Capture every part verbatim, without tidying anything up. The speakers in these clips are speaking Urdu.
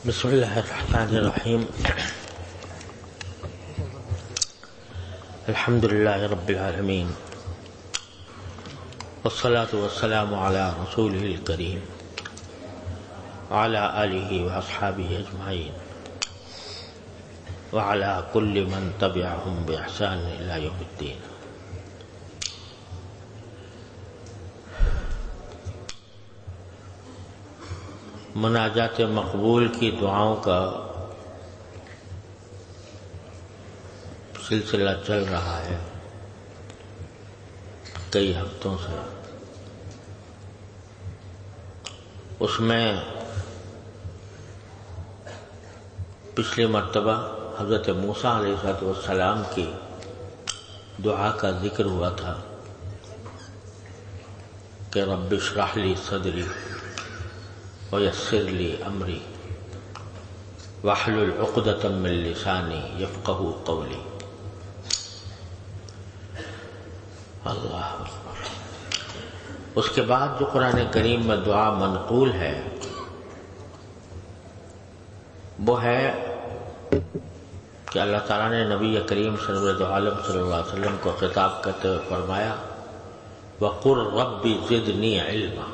بسم الله الرحمن الرحيم. الحمد لله رب العالمين، والصلاة والسلام على رسوله الكريم وعلى آله وأصحابه أجمعين وعلى كل من تبعهم بإحسان إلى يوم الدين. مناجات مقبول کی دعاؤں کا سلسلہ چل رہا ہے کئی ہفتوں سے. اس میں پچھلی مرتبہ حضرت موسیٰ علیہ السلام کی دعا کا ذکر ہوا تھا کہ رب اشرح لی صدری ویسر لی امری واحلل عقدۃ من لسانی یفقہوا قولی. اللہ اکبر. اس کے بعد جو قرآن کریم میں دعا منقول ہے وہ ہے کہ اللہ تعالیٰ نے نبی کریم سرور دو عالم صلی اللہ علیہ وسلم کو خطاب کرتے ہوئے فرمایا وَقُلْ رَبِّ زِدْنِي عِلْمًا.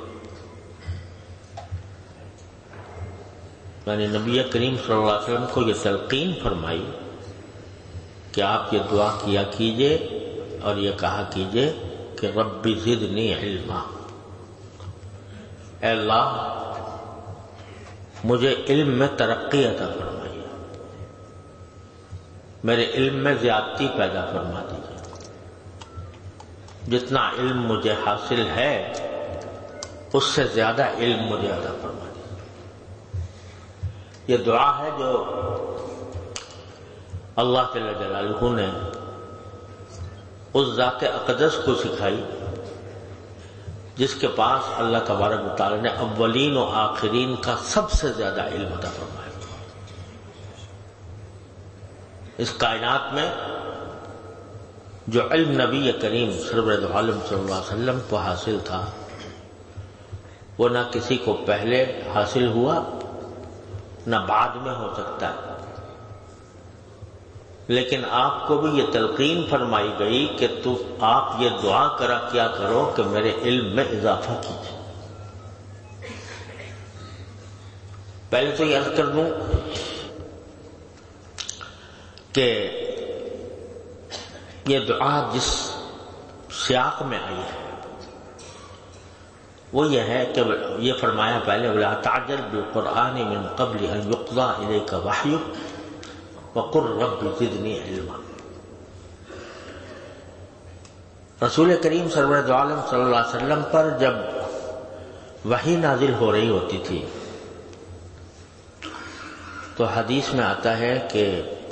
یعنی نبی کریم صلی اللہ علیہ وسلم کو یہ تلقین فرمائی کہ آپ یہ دعا کیا کیجئے اور یہ کہا کیجئے کہ رب زدنی علما. اے اللہ مجھے علم میں ترقی عطا فرمائیے، میرے علم میں زیادتی پیدا فرما دیجیے. جتنا علم مجھے حاصل ہے اس سے زیادہ علم مجھے عطا فرما دیجیے. یہ دعا ہے جو اللہ جل جلالہ نے اس ذات اقدس کو سکھائی جس کے پاس اللہ تبارک و تعالی نے اولین و آخرین کا سب سے زیادہ علم عطا فرمایا. اس کائنات میں جو علم نبی کریم سرور دو عالم صلی اللہ علیہ وسلم کو حاصل تھا وہ نہ کسی کو پہلے حاصل ہوا نہ بعد میں ہو سکتا ہے. لیکن آپ کو بھی یہ تلقین فرمائی گئی کہ تو آپ یہ دعا کرا کیا کرو کہ میرے علم میں اضافہ کیجیے. پہلے تو یہ عرض کر دوں کہ یہ دعا جس سیاق میں آئی ہے وہ یہ ہے کہ یہ فرمایا پہلے وَلَا تَعْجَلْ بِالْقُرْآنِ مِنْ قَبْلِ أَنْ يُقْضَى إِلَيْكَ وَحْيُهُ وَقُلْ رَبِّ زِدْنِي عِلْمًا. رسول کریم سرور دو عالم صلی اللہ علیہ وسلم پر جب وحی نازل ہو رہی ہوتی تھی تو حدیث میں آتا ہے کہ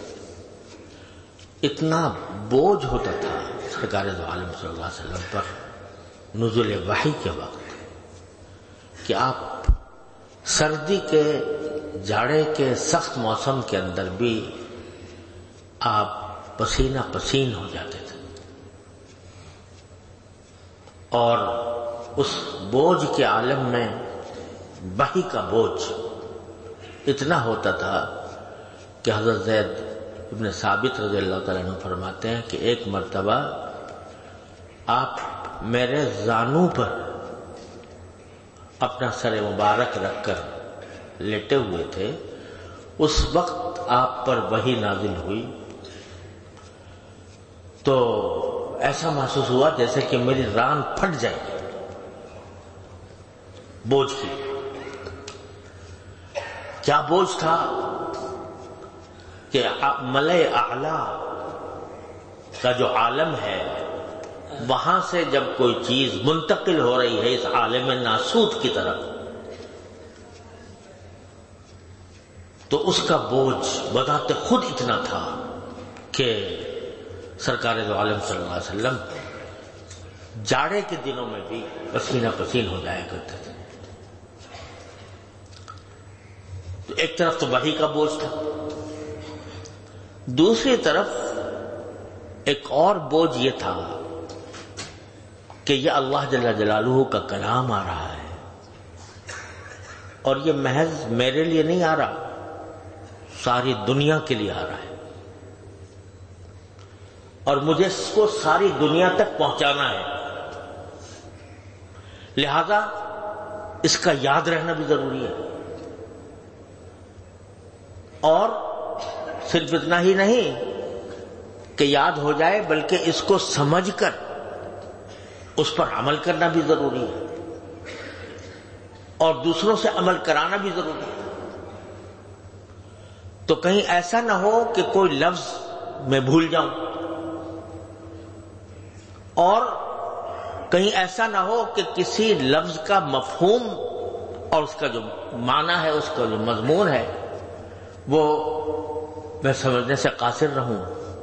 اتنا بوجھ ہوتا تھا سرکار دو عالم صلی اللہ علیہ وسلم پر نزول وحی کے وقت کہ آپ سردی کے جاڑے کے سخت موسم کے اندر بھی آپ پسینہ پسین ہو جاتے تھے اور اس بوجھ کے عالم میں وحی کا بوجھ اتنا ہوتا تھا کہ حضرت زید ابن ثابت رضی اللہ تعالیٰ عنہ فرماتے ہیں کہ ایک مرتبہ آپ میرے زانو پر اپنا سر مبارک رکھ کر لیٹے ہوئے تھے. اس وقت آپ پر وحی نازل ہوئی تو ایسا محسوس ہوا جیسے کہ میری ران پھٹ جائے بوجھ کی. کیا بوجھ تھا کہ ملئ اعلی کا جو عالم ہے وہاں سے جب کوئی چیز منتقل ہو رہی ہے اس عالم ناسوت کی طرف تو اس کا بوجھ بذات خود اتنا تھا کہ سرکار دو عالم صلی اللہ علیہ وسلم جاڑے کے دنوں میں بھی پسینہ پسین ہو جایا کرتے تھے. تو ایک طرف تو وحی کا بوجھ تھا، دوسری طرف ایک اور بوجھ یہ تھا کہ یہ اللہ جل جلالہ کا کلام آ رہا ہے اور یہ محض میرے لیے نہیں آ رہا ساری دنیا کے لیے آ رہا ہے اور مجھے اس کو ساری دنیا تک پہنچانا ہے، لہذا اس کا یاد رہنا بھی ضروری ہے۔ اور صرف اتنا ہی نہیں کہ یاد ہو جائے، بلکہ اس کو سمجھ کر اس پر عمل کرنا بھی ضروری ہے اور دوسروں سے عمل کرانا بھی ضروری ہے۔ تو کہیں ایسا نہ ہو کہ کوئی لفظ میں بھول جاؤں، اور کہیں ایسا نہ ہو کہ کسی لفظ کا مفہوم اور اس کا جو معنی ہے، اس کا جو مضمون ہے، وہ میں سمجھنے سے قاصر رہوں۔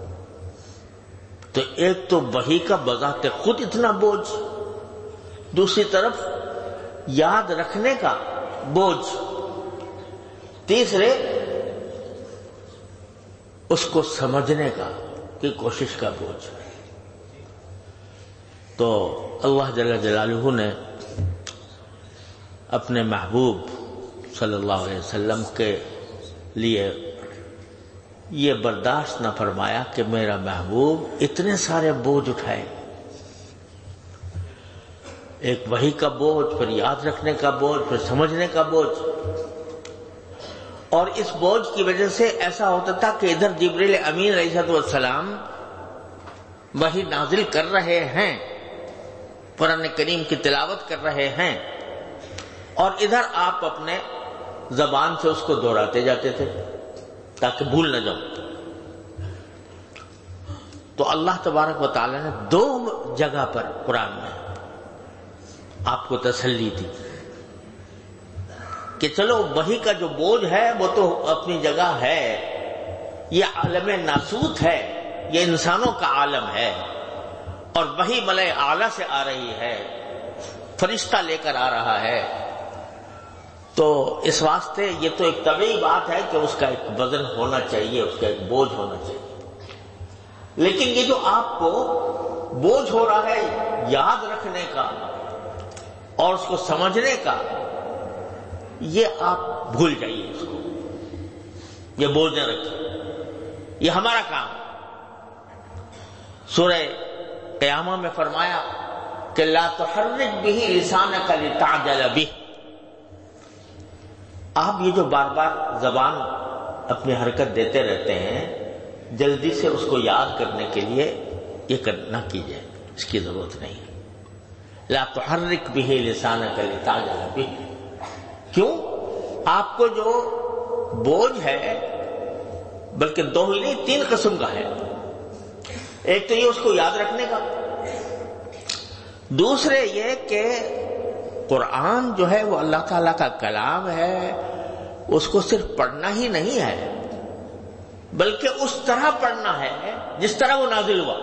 تو ایک تو وحی کا بذات خود اتنا بوجھ، دوسری طرف یاد رکھنے کا بوجھ، تیسرے اس کو سمجھنے کا کی کوشش کا بوجھ۔ تو اللہ جل جلالہ نے اپنے محبوب صلی اللہ علیہ وسلم کے لیے یہ برداشت نہ فرمایا کہ میرا محبوب اتنے سارے بوجھ اٹھائے، ایک وحی کا بوجھ، پھر یاد رکھنے کا بوجھ، پھر سمجھنے کا بوجھ۔ اور اس بوجھ کی وجہ سے ایسا ہوتا تھا کہ ادھر جبریل امین علیہ السلام وحی نازل کر رہے ہیں، قرآن کریم کی تلاوت کر رہے ہیں، اور ادھر آپ اپنے زبان سے اس کو دہراتے جاتے تھے تاکہ بھول نہ جاؤں۔ تو اللہ تبارک و تعالی نے دو جگہ پر قرآن میں آپ کو تسلی دی کہ چلو وحی کا جو بوجھ ہے وہ تو اپنی جگہ ہے، یہ عالم ناسوت ہے، یہ انسانوں کا عالم ہے، اور وحی ملائے اعلیٰ سے آ رہی ہے، فرشتہ لے کر آ رہا ہے۔ تو اس واسطے یہ تو ایک طبیعی بات ہے کہ اس کا ایک وزن ہونا چاہیے، اس کا ایک بوجھ ہونا چاہیے، لیکن یہ جو آپ کو بوجھ ہو رہا ہے یاد رکھنے کا اور اس کو سمجھنے کا، یہ آپ بھول جائیے، اس کو یہ بوجھ نہ رکھیے، یہ ہمارا کام۔ سورہ قیامہ میں فرمایا کہ لا تحرک بہ لسانک لتعجل بہ، آپ یہ جو بار بار زبان اپنی حرکت دیتے رہتے ہیں، جلدی سے اس کو یاد کرنے کے لیے یہ نہ کیجیے، اس کی ضرورت نہیں ہے۔ لا تحرک بہ لسانک لتعجل بہ، کیوں؟ آپ کو جو بوجھ ہے، بلکہ دو ہی نہیں تین قسم کا ہے۔ ایک تو یہ اس کو یاد رکھنے کا، دوسرے یہ کہ قرآن جو ہے وہ اللہ تعالیٰ کا کلام ہے، اس کو صرف پڑھنا ہی نہیں ہے بلکہ اس طرح پڑھنا ہے جس طرح وہ نازل ہوا۔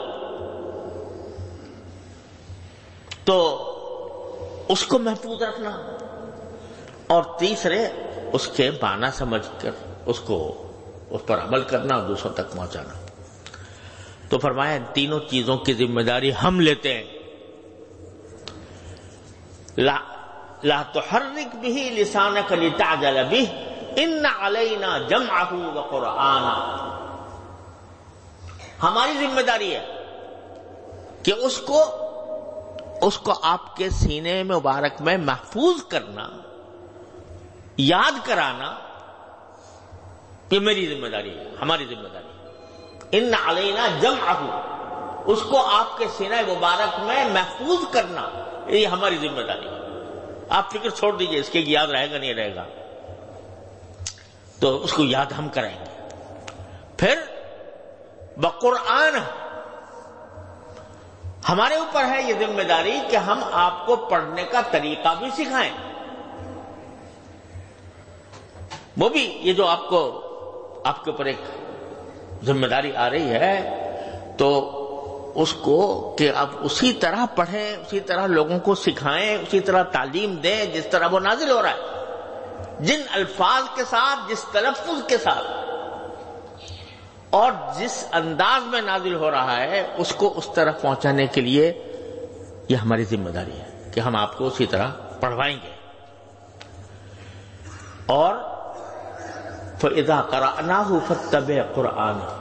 تو اس کو محفوظ رکھنا، اور تیسرے اس کے معنی سمجھ کر اس کو اس پر عمل کرنا اور دوسروں تک پہنچانا۔ تو فرمایا تینوں چیزوں کی ذمہ داری ہم لیتے ہیں۔ لا لا تحرک بہ لسانک لتعجل بہ ان علینا جمعہ وقرآنہ، ہماری ذمہ داری ہے کہ اس کو اس کو آپ کے سینے مبارک میں محفوظ کرنا، یاد کرانا، یہ میری ذمہ داری ہے، ہماری ذمہ داری ہے۔ ان علینا جمعہ، اس کو آپ کے سینہ مبارک میں محفوظ کرنا، یہ ہماری ذمہ داری ہے۔ آپ فکر چھوڑ دیجئے اس کے یاد رہے گا نہیں رہے گا، تو اس کو یاد ہم کرائیں گے۔ پھر بقرآن، ہمارے اوپر ہے یہ ذمہ داری کہ ہم آپ کو پڑھنے کا طریقہ بھی سکھائیں۔ وہ بھی یہ جو آپ کو آپ کے اوپر ایک ذمہ داری آ رہی ہے، تو اس کو کہ آپ اسی طرح پڑھیں، اسی طرح لوگوں کو سکھائیں، اسی طرح تعلیم دیں جس طرح وہ نازل ہو رہا ہے، جن الفاظ کے ساتھ، جس تلفظ کے ساتھ اور جس انداز میں نازل ہو رہا ہے، اس کو اس طرح پہنچانے کے لیے یہ ہماری ذمہ داری ہے کہ ہم آپ کو اسی طرح پڑھوائیں گے۔ اور فَإِذَا قَرَأْنَاهُ فَاتَّبِعْ قُرْآنَهُ،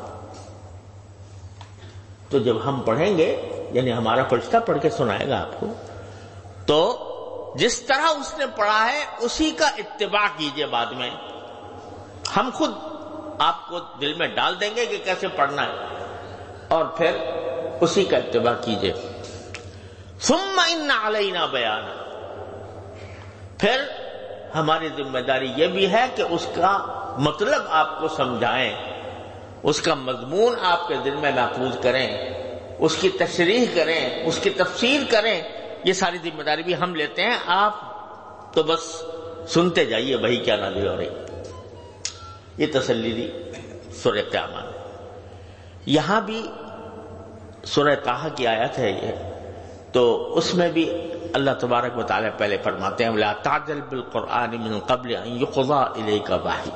تو جب ہم پڑھیں گے، یعنی ہمارا فرشتہ پڑھ کے سنائے گا آپ کو، تو جس طرح اس نے پڑھا ہے اسی کا اتباع کیجئے. بعد میں ہم خود آپ کو دل میں ڈال دیں گے کہ کیسے پڑھنا ہے، اور پھر اسی کا اتباع کیجئے. ثم ان علینا بیانہ، پھر ہماری ذمہ داری یہ بھی ہے کہ اس کا مطلب آپ کو سمجھائیں، اس کا مضمون آپ کے دل میں محفوظ کریں، اس کی تشریح کریں، اس کی تفسیر کریں. یہ ساری ذمہ داری بھی ہم لیتے ہیں، آپ تو بس سنتے جائیے وہی کیا نازل ہو رہی. یہ تسلی دی سورہ قیامت. یہاں بھی سورہ طٰہٰ کی آیت ہے یہ، تو اس میں بھی اللہ تبارک و تعالیٰ پہلے فرماتے ہیں وَلَا تَعْجَلْ بِالْقُرْآنِ مِنْ قَبْلِ أَنْ يُقْضَىٰ إِلَيْكَ وَحْيٌ،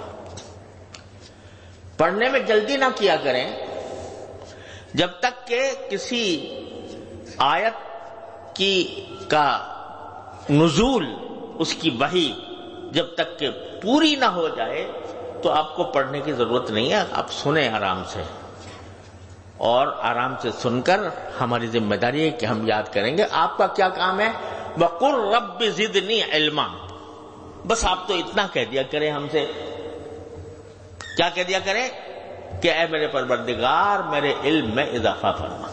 پڑھنے میں جلدی نہ کیا کریں جب تک کہ کسی آیت کی کا نزول، اس کی وحی جب تک کہ پوری نہ ہو جائے تو آپ کو پڑھنے کی ضرورت نہیں ہے. آپ سنیں آرام سے، اور آرام سے سن کر ہماری ذمہ داری ہے کہ ہم یاد کریں گے. آپ کا کیا کام ہے؟ وَقُلْ رَبِّ زِدْنِي عِلْمًا، بس آپ تو اتنا کہہ دیا کریں ہم سے. کیا کہہ دیا کریں؟ کہ اے میرے پروردگار میرے علم میں اضافہ فرما.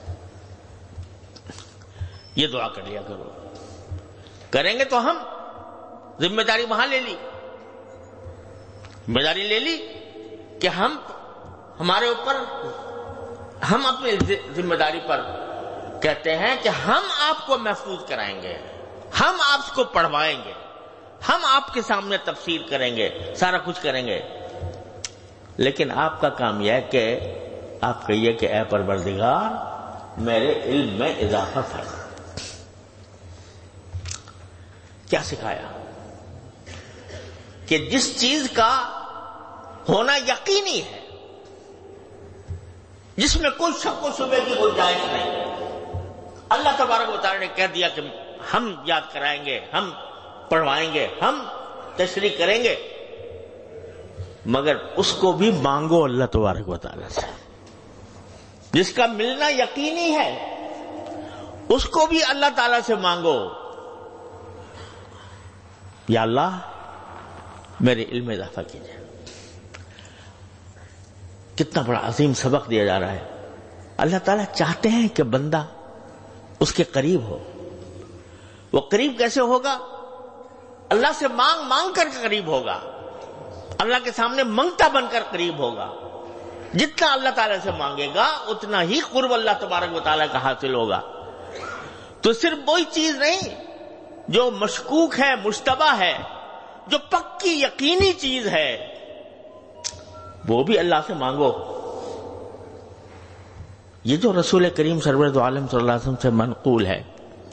یہ دعا کر لیا کرو. کریں گے تو ہم ذمہ داری وہاں لے لی، ذمہ داری لے لی کہ ہم ہمارے اوپر، ہم اپنی ذمہ داری پر کہتے ہیں کہ ہم آپ کو محفوظ کرائیں گے، ہم آپ کو پڑھوائیں گے، ہم آپ کے سامنے تفسیر کریں گے، سارا کچھ کریں گے. لیکن آپ کا کام یہ ہے کہ آپ کہیے کہ اے پروردگار میرے علم میں اضافہ فرما. کیا سکھایا؟ کہ جس چیز کا ہونا یقینی ہے، جس میں کوئی شک و شبہ کی گنجائش نہیں، اللہ تبارک و تعالی نے کہہ دیا کہ ہم یاد کرائیں گے، ہم پڑھوائیں گے، ہم تشریح کریں گے. مگر اس کو بھی مانگو اللہ تبارک و تعالی سے. جس کا ملنا یقینی ہے اس کو بھی اللہ تعالی سے مانگو، یا اللہ میرے علم میں اضافہ کیجیے. کتنا بڑا عظیم سبق دیا جا رہا ہے. اللہ تعالیٰ چاہتے ہیں کہ بندہ اس کے قریب ہو. وہ قریب کیسے ہوگا؟ اللہ سے مانگ مانگ کر قریب ہوگا، اللہ کے سامنے منگتا بن کر قریب ہوگا. جتنا اللہ تعالیٰ سے مانگے گا اتنا ہی قرب اللہ تبارک و تعالیٰ کا حاصل ہوگا. تو صرف وہی چیز نہیں جو مشکوک ہے، مشتبہ ہے، جو پکی یقینی چیز ہے، وہ بھی اللہ سے مانگو. یہ جو رسول کریم سرور دو عالم صلی اللہ علیہ وسلم سے منقول ہے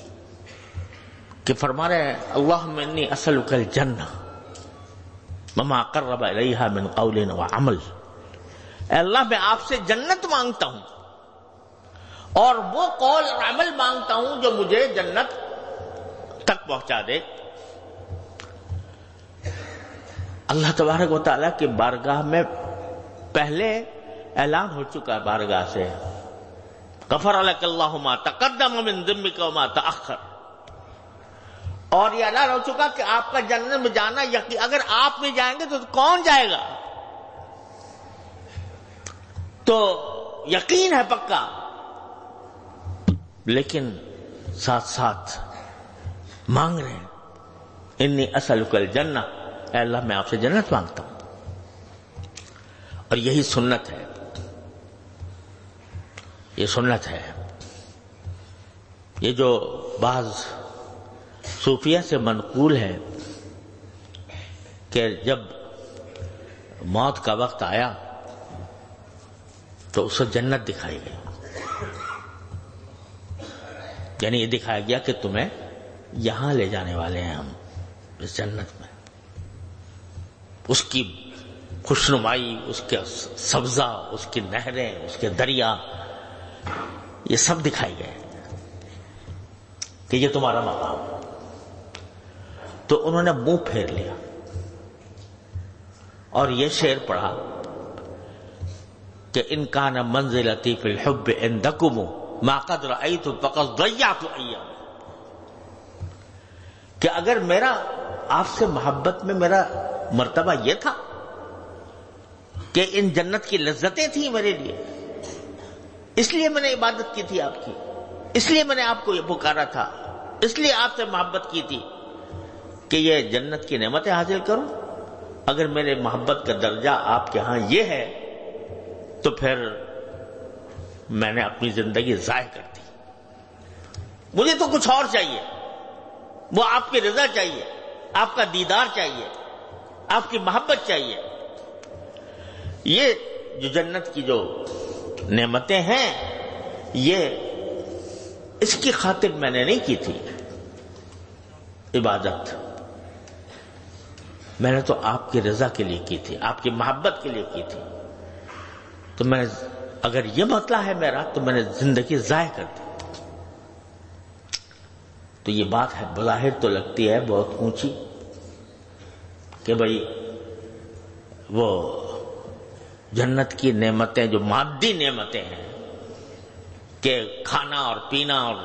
کہ فرما رہے ہیں اللہم انی اسألک الجنہ وما قرب الیہا من قول وعمل. اے اللہ میں آپ سے جنت مانگتا ہوں اور وہ قول اور عمل مانگتا ہوں جو مجھے جنت تک پہنچا دے. اللہ تبارک و تعالیٰ کی بارگاہ میں پہلے اعلان ہو چکا ہے بارگاہ سے غفر لک اللہ ما تقدم من ذنبک وما تأخر، اور یہ اعلان ہو چکا کہ آپ کا جنت میں جانا یقین، اگر آپ نہیں جائیں گے تو کون جائے گا؟ تو یقین ہے پکا. لیکن ساتھ ساتھ مانگ رہے ہیں انی اسألک الجنہ، اے اللہ میں آپ سے جنت مانگتا ہوں. اور یہی سنت ہے، یہ سنت ہے. یہ جو بعض صوفیہ سے منقول ہے کہ جب موت کا وقت آیا تو اسے جنت دکھائی گئی، یعنی یہ دکھایا گیا کہ تمہیں یہاں لے جانے والے ہیں ہم اس جنت میں. اس کی خوشنمائی، اس کے سبزہ، اس کی نہریں، اس کے دریا، یہ سب دکھائی گئے کہ یہ تمہارا مقام. تو انہوں نے منہ پھیر لیا اور یہ شعر پڑھا کہ ان کان منزلتی فی الحب عندکم ما قد رأیت فقد ضیعت ایام، کہ اگر میرا آپ سے محبت میں میرا مرتبہ یہ تھا کہ ان جنت کی لذتیں تھیں میرے لیے، اس لیے میں نے عبادت کی تھی آپ کی، اس لیے میں نے آپ کو یہ پکارا تھا، اس لیے آپ سے محبت کی تھی کہ یہ جنت کی نعمتیں حاصل کروں، اگر میرے محبت کا درجہ آپ کے ہاں یہ ہے تو پھر میں نے اپنی زندگی ضائع کر دی، مجھے تو کچھ اور چاہیے، وہ آپ کی رضا چاہیے، آپ کا دیدار چاہیے، آپ کی محبت چاہیے۔ یہ جو جنت کی جو نعمتیں ہیں یہ اس کی خاطر میں نے نہیں کی تھی عبادت، میں نے تو آپ کی رضا کے لیے کی تھی، آپ کی محبت کے لیے کی تھی، تو میں اگر یہ مسئلہ ہے میرا تو میں نے زندگی ضائع کر دی۔ تو یہ بات ہے بظاہر تو لگتی ہے بہت اونچی کہ بھئی وہ جنت کی نعمتیں جو مادی نعمتیں ہیں کہ کھانا اور پینا اور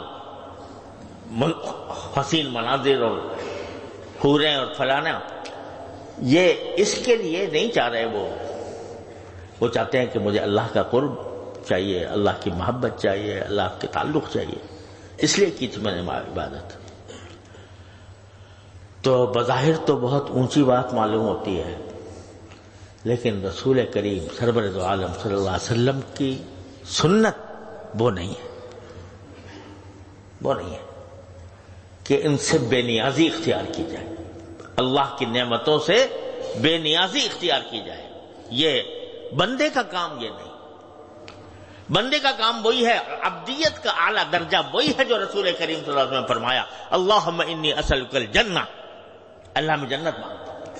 حسین مناظر اور حوریں اور فلانا، یہ اس کے لیے نہیں چاہ رہے، وہ وہ چاہتے ہیں کہ مجھے اللہ کا قرب چاہیے، اللہ کی محبت چاہیے، اللہ کے تعلق چاہیے، اس لیے کی تھی میں نے عبادت۔ تو بظاہر تو بہت اونچی بات معلوم ہوتی ہے، لیکن رسول کریم سرور دو عالم صلی اللہ علیہ وسلم کی سنت وہ نہیں ہے، وہ نہیں ہے کہ ان سے بے نیازی اختیار کی جائے، اللہ کی نعمتوں سے بے نیازی اختیار کی جائے، یہ بندے کا کام یہ نہیں۔ بندے کا کام وہی ہے، عبدیت کا اعلیٰ درجہ وہی ہے جو رسول کریم صلی اللہ علیہ وسلم نے فرمایا اللہم انی اسألک الجنہ، اللہ میں جنت مانگتا ہوں۔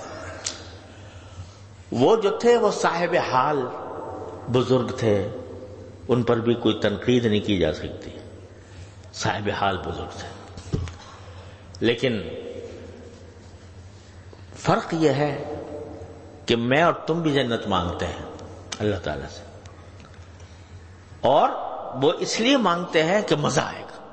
وہ جو تھے وہ صاحب حال بزرگ تھے، ان پر بھی کوئی تنقید نہیں کی جا سکتی، صاحب حال بزرگ تھے، لیکن فرق یہ ہے کہ میں اور تم بھی جنت مانگتے ہیں اللہ تعالیٰ سے، اور وہ اس لیے مانگتے ہیں کہ مزہ آئے گا۔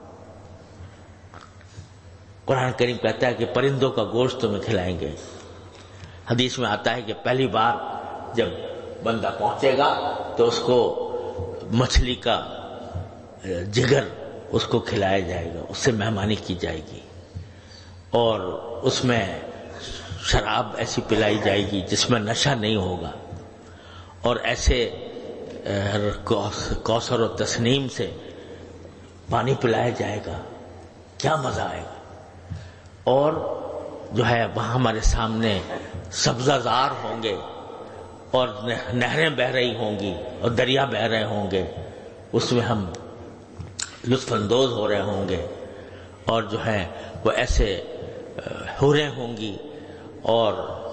قرآن کریم کہتا ہے کہ پرندوں کا گوشت تمہیں کھلائیں گے، حدیث میں آتا ہے کہ پہلی بار جب بندہ پہنچے گا تو اس کو مچھلی کا جگر اس کو کھلایا جائے گا، اس سے مہمانی کی جائے گی، اور اس میں شراب ایسی پلائی جائے گی جس میں نشہ نہیں ہوگا، اور ایسے کوثر و تسنیم سے پانی پلایا جائے گا، کیا مزہ آئے گا۔ اور جو ہے وہاں ہمارے سامنے سبزہ زار ہوں گے، اور نہریں بہہ رہی ہوں گی اور دریا بہہ رہے ہوں گے، اس میں ہم لطف اندوز ہو رہے ہوں گے، اور جو ہے وہ ایسے حوریں ہوں گی، اور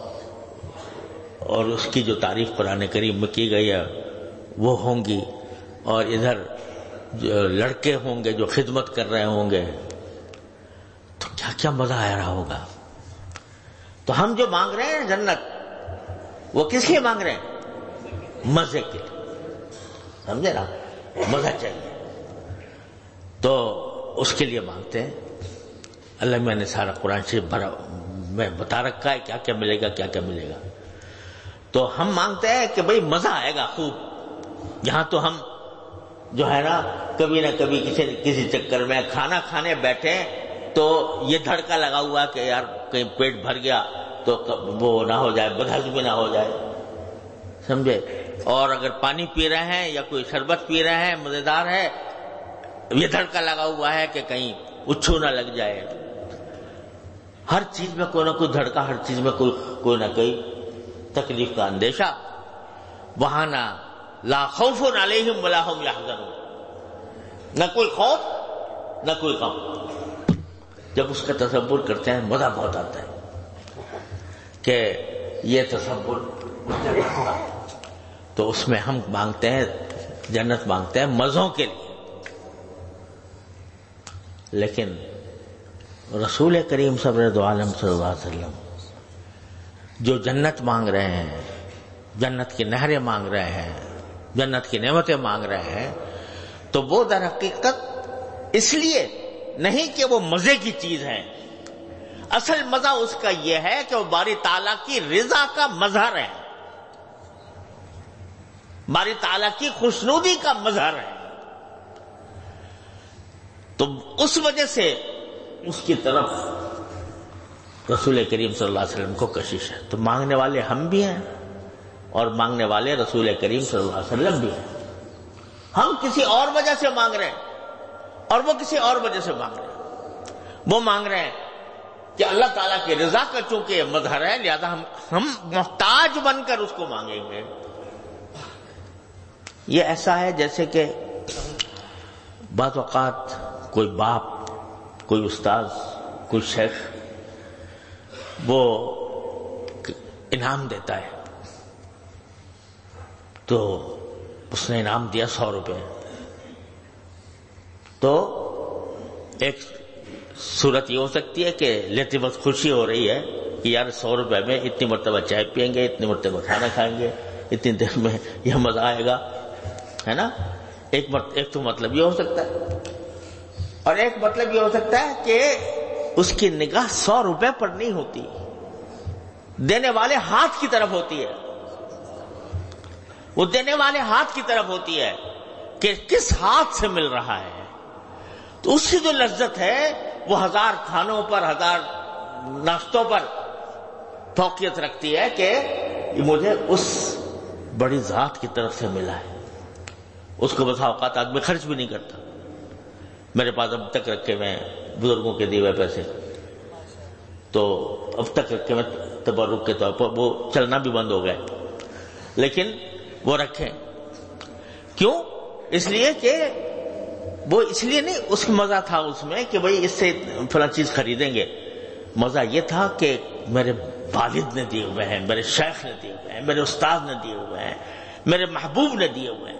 اور اس کی جو تعریف قرآن کریم میں کی گئی ہے وہ ہوں گی، اور ادھر جو لڑکے ہوں گے جو خدمت کر رہے ہوں گے، تو کیا کیا مزہ آ رہا ہوگا۔ تو ہم جو مانگ رہے ہیں جنت، وہ کس لیے مانگ رہے ہیں؟ مزے کے لیے، سمجھے نا، مزہ چاہیے تو اس کے لیے مانگتے ہیں۔ اللہ میں نے سارا قرآن شریف بھرا میں بتا رکھا ہے کیا کیا ملے گا، کیا کیا ملے گا، تو ہم مانگتے ہیں کہ بھئی مزہ آئے گا خوب۔ یہاں تو ہم جو ہے نا کبھی نہ کبھی کسی کسی چکر میں کھانا کھانے بیٹھے تو یہ دھڑکا لگا ہوا کہ یار کہیں پیٹ بھر گیا تو وہ نہ ہو جائے، بدہضمی نہ ہو جائے، سمجھے، اور اگر پانی پی رہے ہیں یا کوئی شربت پی رہے ہیں مزیدار ہے، یہ دھڑکا لگا ہوا ہے کہ کہیں اچھو نہ لگ جائے۔ ہر چیز میں کوئی نہ کوئی دھڑکا، ہر چیز میں کوئی کوئی نہ کوئی تکلیف کا اندیشہ۔ وہاں نہ لا خوف علیہم ولا هم یحزنون، نہ کوئی خوف نہ کوئی غم۔ جب اس کا تصور کرتے ہیں مزہ بہت آتا ہے کہ یہ تصور تو اس میں ہم مانگتے ہیں جنت، مانگتے ہیں مزوں کے لیے، لیکن رسول کریم صلی اللہ علیہ وسلم جو جنت مانگ رہے ہیں، جنت کی نہریں مانگ رہے ہیں، جنت کی نعمتیں مانگ رہے ہیں، تو وہ در حقیقت اس لیے نہیں کہ وہ مزے کی چیز ہے، اصل مزہ اس کا یہ ہے کہ وہ باری تعالیٰ کی رضا کا مظہر ہے، باری تعالیٰ کی خوشنودی کا مظہر ہے. تو اس وجہ سے اس کی طرف رسول کریم صلی اللہ علیہ وسلم کو کشش ہے. تو مانگنے والے ہم بھی ہیں اور مانگنے والے رسول کریم صلی اللہ علیہ وسلم بھی ہیں. ہم کسی اور وجہ سے مانگ رہے ہیں اور وہ کسی اور وجہ سے مانگ رہے ہیں. وہ مانگ رہے ہیں کہ اللہ تعالیٰ کی رضا کا چونکہ مظہر ہے لہذا ہم ہم محتاج بن کر اس کو مانگیں گے. یہ ایسا ہے جیسے کہ بعض اوقات کوئی باپ، کوئی استاذ، کوئی شیخ وہ انعام دیتا ہے، تو اس نے انعام دیا سو روپے. تو ایک صورت یہ ہو سکتی ہے کہ لیتے وقت خوشی ہو رہی ہے کہ یار سو روپے میں اتنی مرتبہ چائے پئیں گے، اتنی مرتبہ کھانا کھائیں گے، اتنی دیر میں یہ مزہ آئے گا، ہے نا. ایک مرت... ایک تو مطلب یہ ہو سکتا ہے، اور ایک مطلب یہ ہو سکتا ہے کہ اس کی نگاہ سو روپے پر نہیں ہوتی، دینے والے ہاتھ کی طرف ہوتی ہے. وہ دینے والے ہاتھ کی طرف ہوتی ہے کہ کس ہاتھ سے مل رہا ہے. تو اس کی جو لذت ہے وہ ہزار کھانوں پر، ہزار ناشتوں پر فوقیت رکھتی ہے کہ مجھے اس بڑی ذات کی طرف سے ملا ہے. اس کو بسا اوقات آدمی خرچ بھی نہیں کرتا. میرے پاس اب تک رکھے ہوئے بزرگوں کے دیے ہوئے پیسے، تو اب تک رکھے ہوئے تبرک کے طور پر، وہ چلنا بھی بند ہو گئے لیکن وہ رکھیں. کیوں؟ اس لیے کہ وہ اس لیے نہیں، اس کا مزہ تھا اس میں کہ بھئی اس سے فلاں چیز خریدیں گے. مزہ یہ تھا کہ میرے والد نے دیے ہوئے ہیں، میرے شیخ نے دیے ہوئے ہیں، میرے استاد نے دیے ہوئے ہیں، میرے محبوب نے دیے ہوئے ہیں.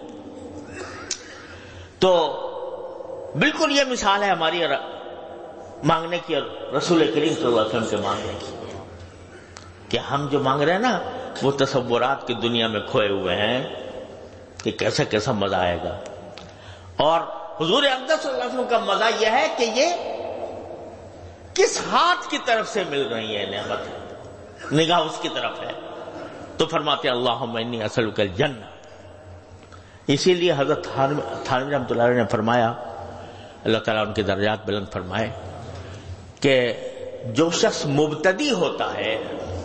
تو بالکل یہ مثال ہے ہماری مانگنے کی اور رسول کریم صلی اللہ علیہ وسلم کے مانگنے کی، کہ ہم جو مانگ رہے ہیں نا وہ تصورات کی دنیا میں کھوئے ہوئے ہیں کہ کیسا کیسا مزہ آئے گا. اور حضور اقدس صلی اللہ علیہ وسلم کا مزہ یہ ہے کہ یہ کس ہاتھ کی طرف سے مل رہی ہے نعمت، نگاہ اس کی طرف ہے. تو فرماتے ہیں اللہم انی اسألک الجنہ. اسی لیے حضرت تھانوی رحمۃ اللہ علیہ نے فرمایا، اللہ تعالیٰ ان کے درجات بلند فرمائے، کہ جو شخص مبتدی ہوتا ہے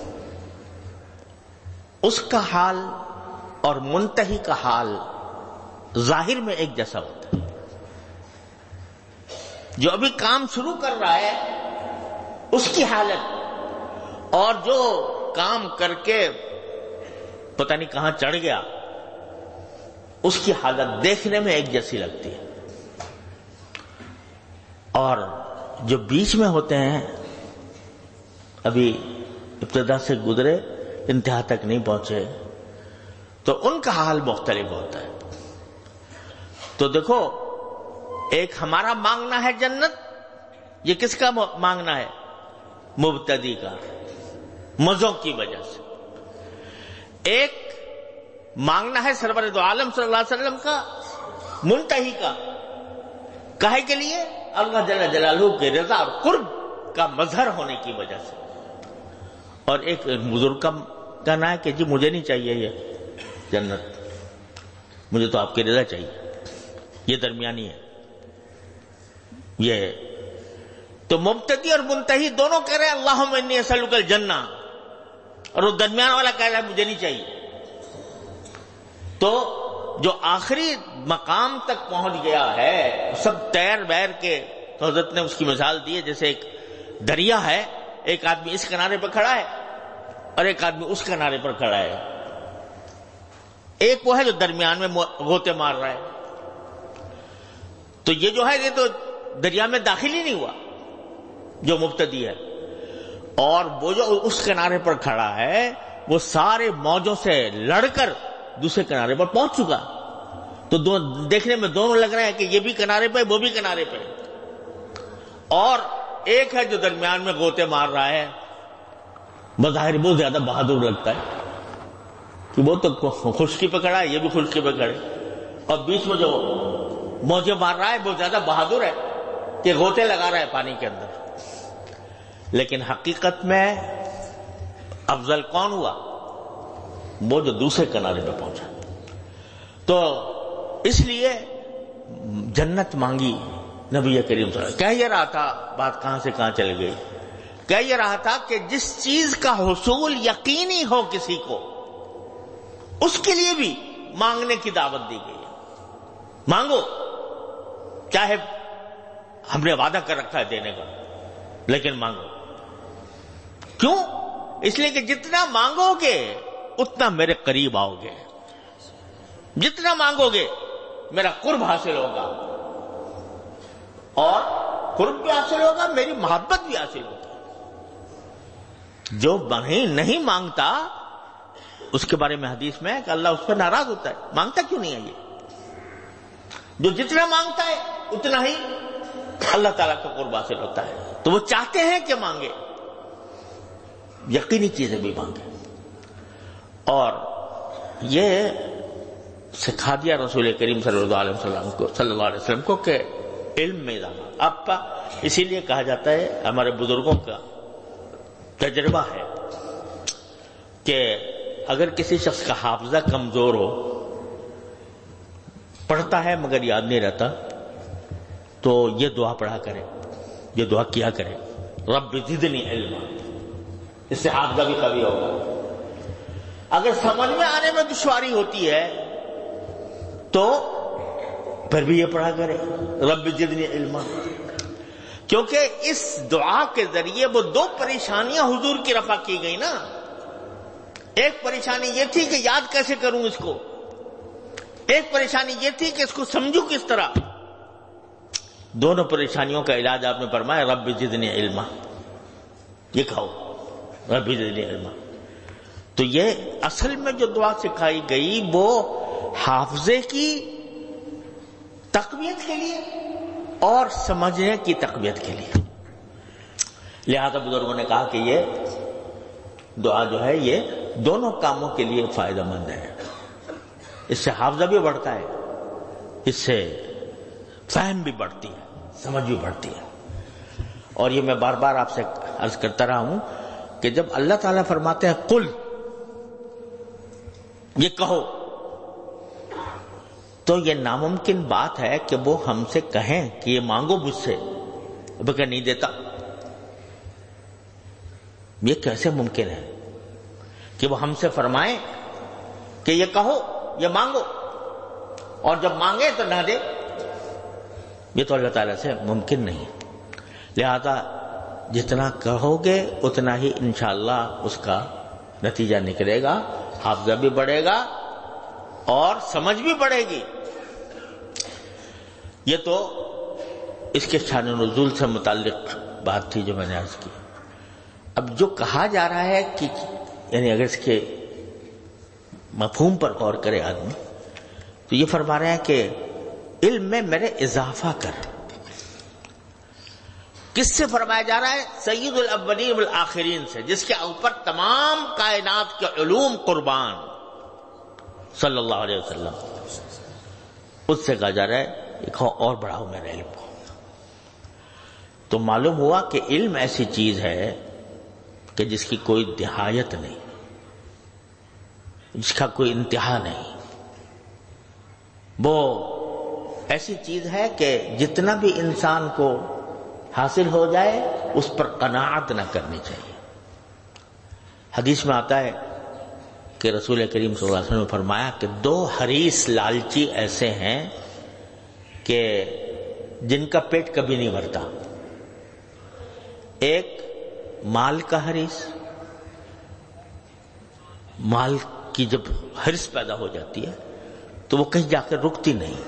اس کا حال اور منتہی کا حال ظاہر میں ایک جیسا ہوتا ہے. جو ابھی کام شروع کر رہا ہے اس کی حالت اور جو کام کر کے پتہ نہیں کہاں چڑھ گیا اس کی حالت دیکھنے میں ایک جیسی لگتی ہے. اور جو بیچ میں ہوتے ہیں ابھی ابتدا سے گزرے انتہا تک نہیں پہنچے تو ان کا حال مختلف ہوتا ہے. تو دیکھو ایک ہمارا مانگنا ہے جنت، یہ کس کا مانگنا ہے؟ مبتدی کا، مزوں کی وجہ سے. ایک مانگنا ہے سرور دو عالم صلی اللہ علیہ وسلم کا، منتہی کا، کہے کے لیے اللہ جل جلالہ کے رضا اور قرب کا مظہر ہونے کی وجہ سے. اور ایک بزرگ کا کہنا ہے کہ جی مجھے نہیں چاہیے یہ جنت، مجھے تو آپ کی رضا چاہیے. یہ درمیانی ہے. یہ تو مبتدی اور منتہی دونوں کہہ رہے ہیں اللہم انی اسألک الجنہ، اور وہ درمیان والا کہہ رہا ہے مجھے نہیں چاہیے. تو جو آخری مقام تک پہنچ گیا ہے سب تیر بیر کے، تو حضرت نے اس کی مثال دی ہے جیسے ایک دریا ہے، ایک آدمی اس کنارے پر کھڑا ہے اور ایک آدمی اس کنارے پر کھڑا ہے. ایک وہ ہے جو درمیان میں غوطے مار رہا ہے. تو یہ جو ہے یہ تو دریا میں داخل ہی نہیں ہوا جو مبتدی ہے، اور وہ جو اس کنارے پر کھڑا ہے وہ سارے موجوں سے لڑ کر دوسرے کنارے پر پہنچ چکا. تو دو دیکھنے میں دونوں لگ رہے ہیں کہ یہ بھی کنارے پہ وہ بھی کنارے پہ، اور ایک ہے جو درمیان میں غوطے مار رہا ہے. بظاہر بہت زیادہ بہادر لگتا ہے کہ وہ تو خشکی پہ کھڑا ہے، یہ بھی خشکی پہ کھڑے، اور بیچ میں جو موجیں مار رہا ہے بہت زیادہ بہادر ہے کہ غوطے لگا رہا ہے پانی کے اندر. لیکن حقیقت میں افضل کون ہوا؟ وہ جو دوسرے کنارے پہ پہنچا. تو اس لیے جنت مانگی نبی کریم صلی اللہ علیہ وسلم. کہہ یہ رہا تھا، بات کہاں سے کہاں چل گئی، کہہ یہ رہا تھا کہ جس چیز کا حصول یقینی ہو کسی کو، اس کے لیے بھی مانگنے کی دعوت دی گئی ہے. مانگو، چاہے ہم نے وعدہ کر رکھا ہے دینے کا، لیکن مانگو. کیوں؟ اس لیے کہ جتنا مانگو گے اتنا میرے قریب آؤ گے، جتنا مانگو گے میرا قرب حاصل ہوگا، اور قرب بھی حاصل ہوگا، میری محبت بھی حاصل ہوگی. جو نہیں مانگتا اس کے بارے میں حدیث میں ہے کہ اللہ اس پر ناراض ہوتا ہے. مانگتا کیوں نہیں ہے یہ؟ جو جتنا مانگتا ہے اتنا ہی اللہ تعالیٰ کا قرب حاصل ہوتا ہے. تو وہ چاہتے ہیں کہ مانگے، یقینی چیزیں بھی مانگے. اور یہ سکھا دیا رسول کریم صلی اللہ علیہ وسلم کو صلی اللہ علیہ وسلم کو کہ علم میں اضافہ. اب اسی لیے کہا جاتا ہے، ہمارے بزرگوں کا تجربہ ہے کہ اگر کسی شخص کا حافظہ کمزور ہو، پڑھتا ہے مگر یاد نہیں رہتا، تو یہ دعا پڑھا کرے، یہ دعا کیا کرے، رب زدنی علما. اس سے حافظہ بھی قوی ہوگا. اگر سمجھ میں آنے میں دشواری ہوتی ہے تو پھر بھی یہ پڑھا کرے، رب زدنی علما. کیونکہ اس دعا کے ذریعے وہ دو پریشانیاں حضور کی رفع کی گئی نا. ایک پریشانی یہ تھی کہ یاد کیسے کروں اس کو، ایک پریشانی یہ تھی کہ اس کو سمجھوں کس طرح. دونوں پریشانیوں کا علاج آپ نے فرمایا رب زدنی علما. یہ کہو رب زدنی علما. تو یہ اصل میں جو دعا سکھائی گئی وہ حافظے کی تقویت کے لیے اور سمجھنے کی تقویت کے لیے. لہذا بزرگوں نے کہا کہ یہ دعا جو ہے یہ دونوں کاموں کے لیے فائدہ مند ہے. اس سے حافظہ بھی بڑھتا ہے، اس سے فہم بھی بڑھتی ہے، سمجھ بھی بڑھتی ہے. اور یہ میں بار بار آپ سے عرض کرتا رہا ہوں کہ جب اللہ تعالیٰ فرماتے ہیں قل، یہ کہو، تو یہ ناممکن بات ہے کہ وہ ہم سے کہیں کہ یہ مانگو مجھ سے، بلکہ نہیں دیتا. یہ کیسے ممکن ہے کہ وہ ہم سے فرمائیں کہ یہ کہو، یہ مانگو، اور جب مانگے تو نہ دے؟ یہ تو اللہ تعالیٰ سے ممکن نہیں. لہذا جتنا کہو گے اتنا ہی انشاءاللہ اس کا نتیجہ نکلے گا، حافظہ بھی بڑھے گا اور سمجھ بھی بڑھے گی. یہ تو اس کے شان نزول سے متعلق بات تھی جو میں نے عرض کی. اب جو کہا جا رہا ہے کہ یعنی اگر اس کے مفہوم پر غور کرے آدمی تو یہ فرما رہے ہیں کہ علم میں میرے اضافہ کر. کس سے فرمایا جا رہا ہے؟ سید الاولین والآخرین سے، جس کے اوپر تمام کائنات کے علوم قربان، صلی اللہ علیہ وسلم. اس سے کہا جا رہا ہے دیکھو اور بڑھاؤ میرے علم کو. تو معلوم ہوا کہ علم ایسی چیز ہے کہ جس کی کوئی نہایت نہیں، جس کا کوئی انتہا نہیں. وہ ایسی چیز ہے کہ جتنا بھی انسان کو حاصل ہو جائے اس پر قناعت نہ کرنی چاہیے. حدیث میں آتا ہے کہ رسول کریم صلی اللہ علیہ وسلم نے فرمایا کہ دو حریص لالچی ایسے ہیں کہ جن کا پیٹ کبھی نہیں بھرتا. ایک مال کا حریص، مال کی جب حرص پیدا ہو جاتی ہے تو وہ کہیں جا کر رکتی نہیں.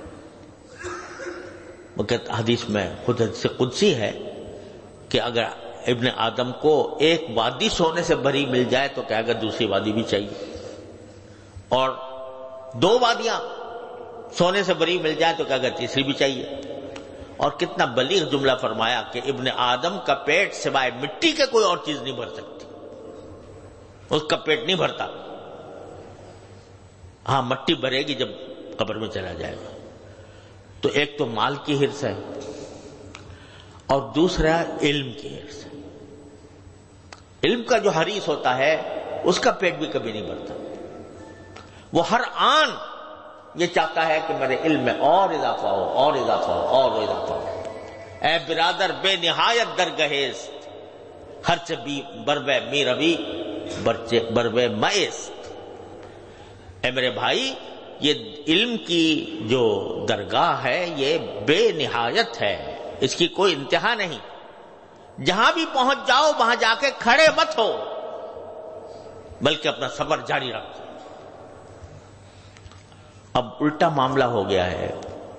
وہ کہتے حدیث میں خود حدیث قدسی ہے کہ اگر ابن آدم کو ایک وادی سونے سے بھری مل جائے تو کہے گا دوسری وادی بھی چاہیے، اور دو وادیاں سونے سے بھری مل جائے تو کہے گا تیسری بھی چاہیے. اور کتنا بلیغ جملہ فرمایا کہ ابن آدم کا پیٹ سوائے مٹی کے کوئی اور چیز نہیں بھر سکتی. اس کا پیٹ نہیں بھرتا. ہاں مٹی بھرے گی جب قبر میں چلا جائے گا. تو ایک تو مال کی ہرس ہے اور دوسرا علم کی ہرس ہے. علم کا جو حریص ہوتا ہے اس کا پیٹ بھی کبھی نہیں بھرتا. وہ ہر آن یہ چاہتا ہے کہ میرے علم میں اور اضافہ ہو اور اضافہ ہو اور اضافہ ہو. اے برادر بے نہایت درگہیز ہرچ بھی بربے می روی برچے بربے مائست. اے میرے بھائی یہ علم کی جو درگاہ ہے یہ بے نہایت ہے, اس کی کوئی انتہا نہیں. جہاں بھی پہنچ جاؤ وہاں جا کے کھڑے مت ہو بلکہ اپنا سفر جاری رکھو. اب الٹا معاملہ ہو گیا ہے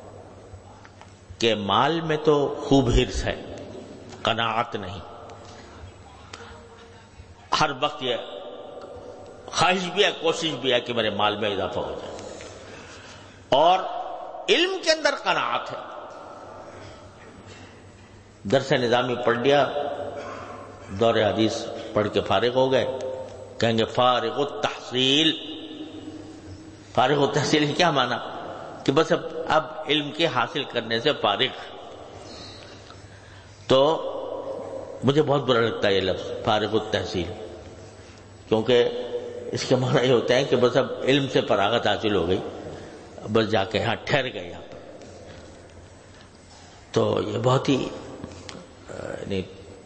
کہ مال میں تو خوب ہرس ہے, قناعت نہیں. ہر وقت یہ خواہش بھی ہے, کوشش بھی ہے کہ میرے مال میں اضافہ ہو جائے. اور علم کے اندر قناعت ہے. درس نظامی پڑھ لیا, دور حدیث پڑھ کے فارغ ہو گئے, کہیں گے فارغ التحصیل. فارغ التحصیل کیا مانا کہ بس اب اب علم کے حاصل کرنے سے فارغ. تو مجھے بہت برا لگتا ہے یہ لفظ فارغ التحصیل, کیونکہ اس کے معنی یہ ہوتا ہے کہ بس اب علم سے فراغت حاصل ہو گئی, بس جا کے یہاں ٹھہر گئے یہاں پر. تو یہ بہت ہی یعنی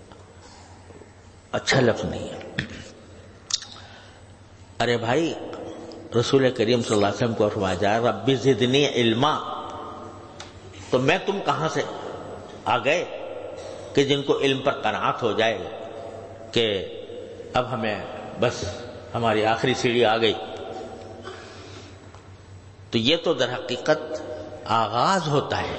اچھا لفظ نہیں ہے. ارے بھائی رسول کریم صلی اللہ علیہ وسلم کو فرمایا جائے رب زدنی علما, تو میں تم کہاں سے آ گئے کہ جن کو علم پر قناعت ہو جائے کہ اب ہمیں بس ہماری آخری سیڑھی آ گئی. تو یہ تو در حقیقت آغاز ہوتا ہے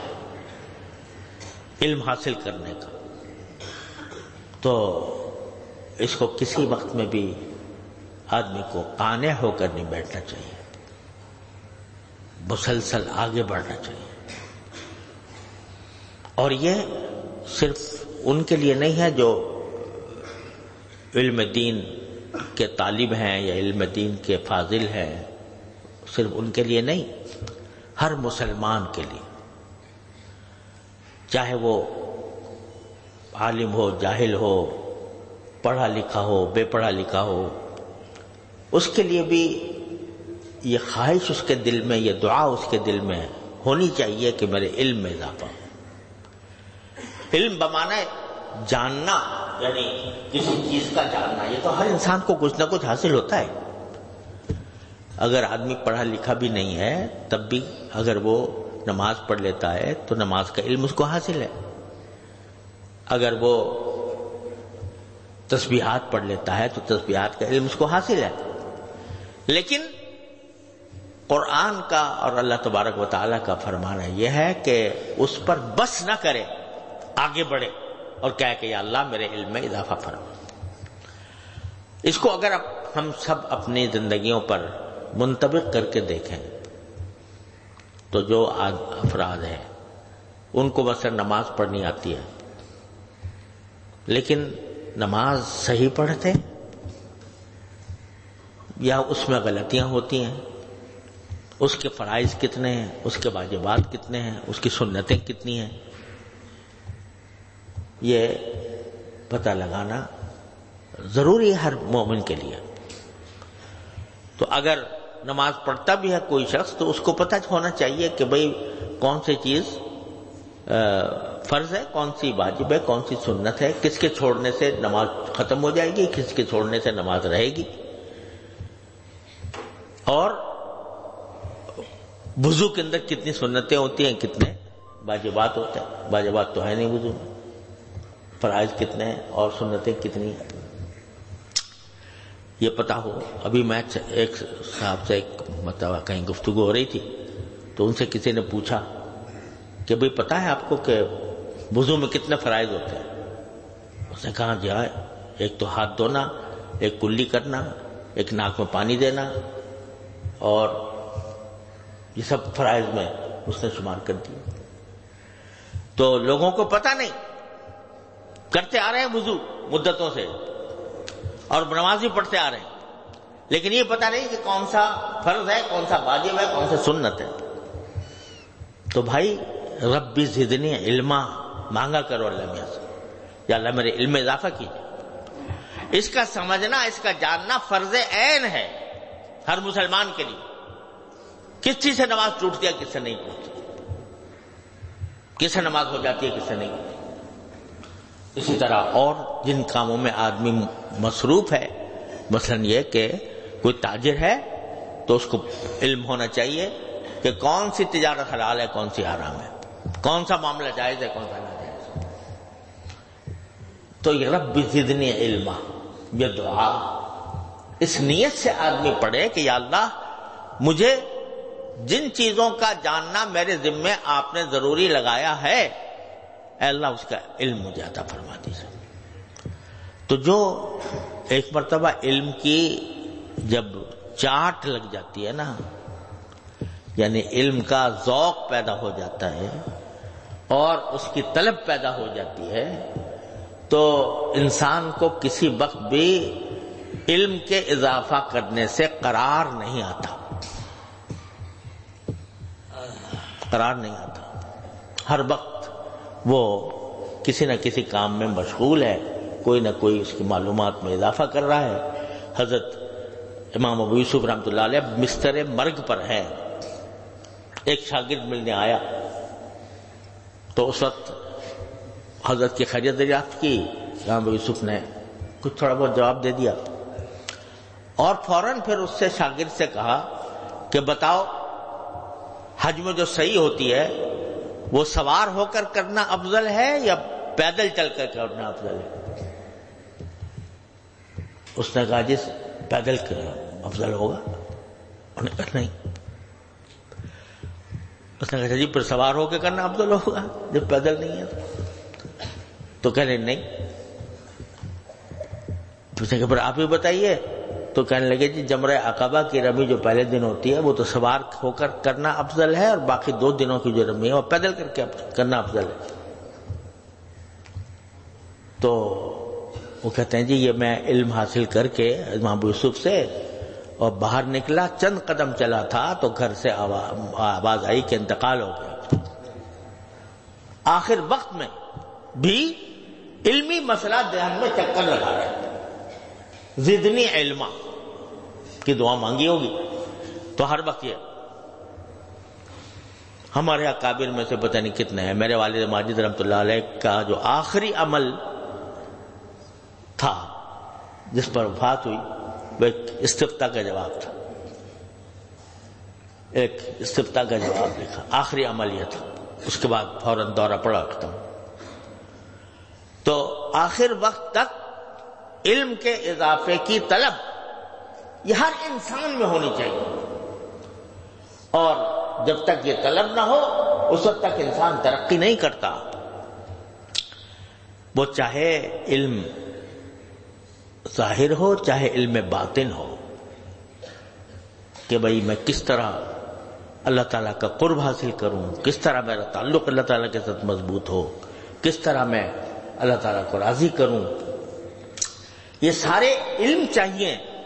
علم حاصل کرنے کا. تو اس کو کسی وقت میں بھی آدمی کو قانع ہو کر نہیں بیٹھنا چاہیے, مسلسل آگے بڑھنا چاہیے. اور یہ صرف ان کے لیے نہیں ہے جو علم دین کے طالب ہیں یا علم دین کے فاضل ہیں, صرف ان کے لیے نہیں, ہر مسلمان کے لیے, چاہے وہ عالم ہو جاہل ہو, پڑھا لکھا ہو بے پڑھا لکھا ہو, اس کے لیے بھی یہ خواہش اس کے دل میں, یہ دعا اس کے دل میں ہونی چاہیے کہ میرے علم میں اضافہ ہو. علم بمانے جاننا, یعنی کسی چیز کا جاننا. یہ تو ہر انسان کو کچھ نہ کچھ حاصل ہوتا ہے. اگر آدمی پڑھا لکھا بھی نہیں ہے تب بھی اگر وہ نماز پڑھ لیتا ہے تو نماز کا علم اس کو حاصل ہے. اگر وہ تسبیحات پڑھ لیتا ہے تو تسبیحات کا علم اس کو حاصل ہے. لیکن قرآن کا اور اللہ تبارک و تعالیٰ کا فرمان ہے یہ ہے کہ اس پر بس نہ کرے, آگے بڑھے اور کہے کہ یا اللہ میرے علم میں اضافہ فرما. اس کو اگر ہم سب اپنی زندگیوں پر منطبق کر کے دیکھیں تو جو افراد ہیں ان کو مثلا نماز پڑھنی آتی ہے لیکن نماز صحیح پڑھتے یا اس میں غلطیاں ہوتی ہیں, اس کے فرائض کتنے ہیں, اس کے واجبات کتنے ہیں, اس کی سنتیں کتنی ہیں, یہ پتہ لگانا ضروری ہے ہر مومن کے لیے. تو اگر نماز پڑھتا بھی ہے کوئی شخص تو اس کو پتہ ہونا چاہیے کہ بھئی کون سی چیز فرض ہے, کون سی واجب ہے, کون سی سنت ہے, کس کے چھوڑنے سے نماز ختم ہو جائے گی, کس کے چھوڑنے سے نماز رہے گی. اور وضو کے اندر کتنی سنتیں ہوتی ہیں, کتنے واجبات ہوتے ہیں. واجبات تو ہے نہیں وضو میں, فرائض کتنے ہیں اور سنتیں کتنی ہیں, یہ پتہ ہو. ابھی میں ایک صاحب سے ایک مطلب کہیں گفتگو ہو رہی تھی تو ان سے کسی نے پوچھا کہ بھئی پتہ ہے آپ کو کہ وضو میں کتنے فرائض ہوتے ہیں؟ اس نے کہا جی ہاں, ایک تو ہاتھ دھونا, ایک کلی کرنا, ایک ناک میں پانی دینا, اور یہ سب فرائض میں اس نے شمار کر دی. تو لوگوں کو پتہ نہیں, کرتے آ رہے ہیں وضو مدتوں سے اور نماز بھی پڑھتے آ رہے ہیں, لیکن یہ پتہ نہیں کہ کون سا فرض ہے، کون سا واجب ہے، کون سا سنت ہے. تو بھائی ربی زدنی علما مانگا کرو اللہ میاں سے، یا اللہ میرے علم میں اضافہ کیجیے. اس کا سمجھنا، اس کا جاننا فرض عین ہے ہر مسلمان کے لیے. کس چیز سے نماز ٹوٹتی ہے، کس سے نہیں ٹوٹتی، کس سے نماز ہو جاتی ہے، کس سے نہیں ہوتی. اسی طرح اور جن کاموں میں آدمی مصروف ہے، مثلا یہ کہ کوئی تاجر ہے تو اس کو علم ہونا چاہیے کہ کون سی تجارت حلال ہے، کون سی حرام ہے، کون سا معاملہ جائز ہے، کون سا ناجائز ہے. تو یہ رب زدنی علما، یہ دعا اس نیت سے آدمی پڑھے کہ یا اللہ مجھے جن چیزوں کا جاننا میرے ذمے آپ نے ضروری لگایا ہے، اے اللہ اس کا علم مجھے عطا فرما دیجیے. تو جو ایک مرتبہ علم کی جب چاٹ لگ جاتی ہے نا، یعنی علم کا ذوق پیدا ہو جاتا ہے اور اس کی طلب پیدا ہو جاتی ہے، تو انسان کو کسی وقت بھی علم کے اضافہ کرنے سے قرار نہیں آتا، قرار نہیں آتا. ہر وقت وہ کسی نہ کسی کام میں مشغول ہے، کوئی نہ کوئی اس کی معلومات میں اضافہ کر رہا ہے. حضرت امام ابو یوسف رحمۃ اللہ علیہ بستر مرگ پر ہے. ایک شاگرد ملنے آیا تو اس وقت حضرت کی خیریت دریافت کی. امام ابو یوسف نے کچھ تھوڑا بہت جواب دے دیا اور فوراً پھر اس سے شاگرد سے کہا کہ بتاؤ حج میں جو صحیح ہوتی ہے وہ سوار ہو کر کرنا افضل ہے یا پیدل چل کر کرنا افضل ہے؟ اس نے کہا جی پیدل کرنا افضل ہوگا. انہوں نے کہا نہیں. اس نے کہا جی پھر سوار ہو کے کرنا افضل ہوگا جب پیدل نہیں ہے تو کہنے نہیں. پوچھنے کہ پھر آپ ہی بتائیے. تو کہنے لگے جی جمرہ عقبہ کی رمی جو پہلے دن ہوتی ہے وہ تو سوار ہو کر کرنا افضل ہے، اور باقی دو دنوں کی جو رمی ہے وہ پیدل کر کے کرنا افضل ہے. تو وہ کہتے ہیں جی یہ میں علم حاصل کر کے امام ابو یوسف سے اور باہر نکلا، چند قدم چلا تھا تو گھر سے آواز آئی کہ انتقال ہو گیا. آخر وقت میں بھی علمی مسئلہ ذہن میں چکر لگا رہے. زدنی علما کی دعا مانگی ہوگی تو ہر وقت یہ. ہمارے اکابر میں سے پتہ نہیں کتنے ہیں. میرے والد ماجد رحمۃ اللہ علیہ کا جو آخری عمل تھا جس پر وفات ہوئی وہ ایک استفتاء کا جواب تھا. ایک استفتاء کا جواب لکھا، آخری عمل یہ تھا. اس کے بعد فوراً دورہ پڑا ختم. تو آخر وقت تک علم کے اضافے کی طلب یہ ہر انسان میں ہونی چاہیے، اور جب تک یہ طلب نہ ہو اس وقت تک انسان ترقی نہیں کرتا. وہ چاہے علم ظاہر ہو چاہے علم باطن ہو، کہ بھئی میں کس طرح اللہ تعالیٰ کا قرب حاصل کروں، کس طرح میرا تعلق اللہ تعالیٰ کے ساتھ مضبوط ہو، کس طرح میں اللہ تعالیٰ کو راضی کروں. یہ سارے علم چاہیے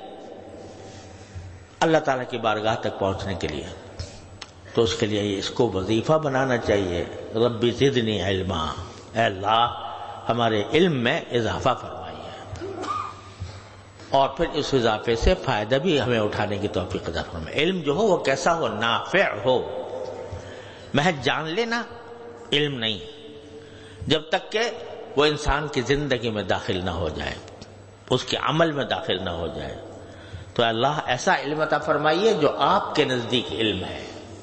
اللہ تعالیٰ کی بارگاہ تک پہنچنے کے لیے. تو اس کے لیے اس کو وظیفہ بنانا چاہیے. ربی زدنی علما، اے اللہ ہمارے علم میں اضافہ فرمائیے، اور پھر اس اضافے سے فائدہ بھی ہمیں اٹھانے کی توفیق عطا فرمائے. علم جو ہو وہ کیسا ہو؟ نافع ہو. محض جان لینا علم نہیں، جب تک کہ وہ انسان کی زندگی میں داخل نہ ہو جائے، اس کے عمل میں داخل نہ ہو جائے. تو اللہ ایسا علم عطا فرمائیے جو آپ کے نزدیک علم ہے،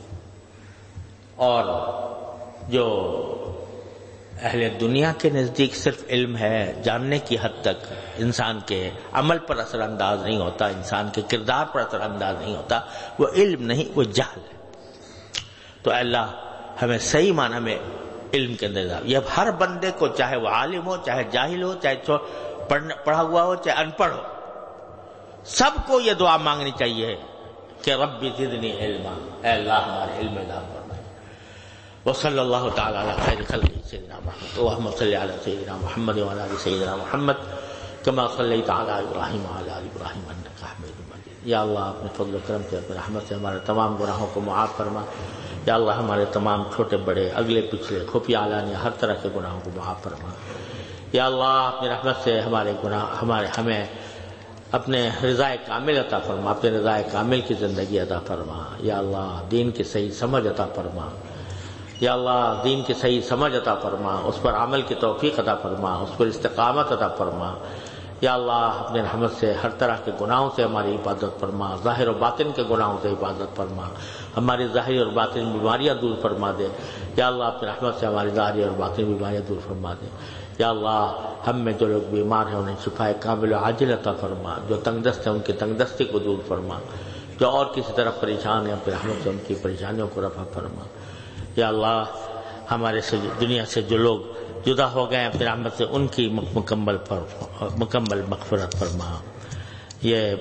اور جو اہل دنیا کے نزدیک صرف علم ہے، جاننے کی حد تک، انسان کے عمل پر اثر انداز نہیں ہوتا، انسان کے کردار پر اثر انداز نہیں ہوتا، وہ علم نہیں، وہ جہل ہے. تو اللہ ہمیں صحیح معنی میں علم کے اندر، یہ ہر بندے کو، چاہے وہ عالم ہو چاہے جاہل ہو، چاہے پڑھا ہوا ہو چاہے ان پڑھ ہو، سب کو یہ دعا مانگنی چاہیے کہ رب زدنی علما، اے اللہ ہمارے علم میں اضافہ فرمائے. وصلی اللہ تعالی علی خیر خلقہ سیدنا محمد اللہم صلی علی سیدنا محمد وعلی آل سیدنا محمد کما صلیت علی ابراہیم وعلی آل ابراہیم انک حمید مجید. یا اللہ اپنے فضل و کرم سے اپنے رحمت سے ہمارے تمام گناہوں کو معاف فرما. یا اللہ ہمارے تمام چھوٹے بڑے اگلے پچھلے خفیہ علانیہ ہر طرح کے گناہوں کو معاف فرما. یا اللہ اپنی رحمت سے ہمارے گناہ ہمارے ہمیں اپنے رضائے کامل عطا فرما، اپنے رضائے کامل کی زندگی عطا فرما. یا اللہ دین کی صحیح سمجھ عطا فرما. یا اللہ دین کی صحیح سمجھ عطا فرما، اس پر عمل کی توفیق عطا فرما، اس پر استقامت عطا فرما. یا اللہ اپنے رحمت سے ہر طرح کے گناہوں سے ہماری حفاظت فرما، ظاہر و باطن کے گناہوں سے حفاظت فرما، ہماری ظاہری اور باطن بیماریاں دور فرما دے. یا اللہ اپنے رحمت سے ہماری ظاہری اور باطن بیماریاں دور فرما دے. یا اللہ ہم میں جو لوگ بیمار ہیں انہیں شفا کامل و عاجل عطا فرما، جو تنگ دست ہیں ان کی تنگ دستی کو دور فرما، جو اور کسی طرف پریشان ہیں اپنے رحمت سے ان کی پریشانیوں کو رفع فرما. یا اللہ ہمارے سے دنیا سے جو لوگ جدا ہو گئے ہیں اپنی رحمت سے ان کی مکمل پر مکمل مغفرت فرما. یہ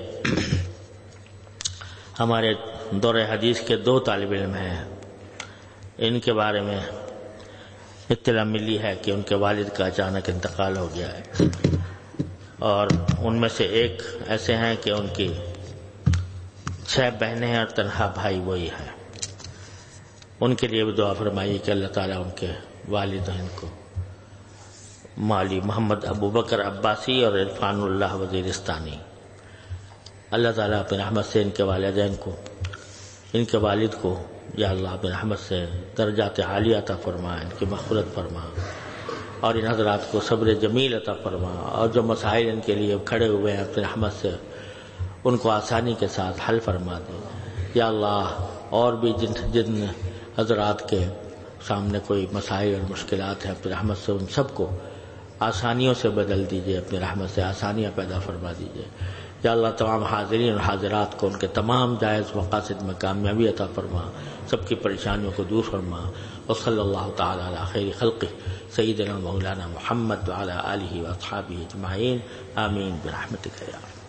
ہمارے دور حدیث کے دو طالب علم ہیں، ان کے بارے میں اطلاع ملی ہے کہ ان کے والد کا اچانک انتقال ہو گیا ہے، اور ان میں سے ایک ایسے ہیں کہ ان کی چھ بہنیں ہیں اور تنہا بھائی وہی ہے. ان کے لیے بھی دعا فرمائیے کہ اللہ تعالیٰ ان کے والدین کو مالی محمد ابو بکر عباسی اور عرفان اللہ وزیرستانی، اللہ تعالیٰ اپنے رحمت سے ان کے والدین کو ان کے والد کو یا اللہ اپنے رحمت سے درجات عالیہ عطا فرما، ان کی مغفرت فرما، اور ان حضرات کو صبر جمیل عطا فرما، اور جو مسائل ان کے لیے کھڑے ہوئے ہیں اپنے رحمت سے ان کو آسانی کے ساتھ حل فرما دے. یا اللہ اور بھی جن جن حضرات کے سامنے کوئی مسائل اور مشکلات ہیں اپنی رحمت سے ان سب کو آسانیوں سے بدل دیجیے، اپنی رحمت سے آسانیاں پیدا فرما دیجیے. یا اللہ تمام حاضرین اور حاضرات کو ان کے تمام جائز مقاصد میں کامیابی عطا فرما، سب کی پریشانیوں کو دور فرما. وصلی اللہ تعالی علی خیر خلقہ سیدنا مولانا محمد وعلی آلہ واصحابہ اجمعین، آمین برحمتک یا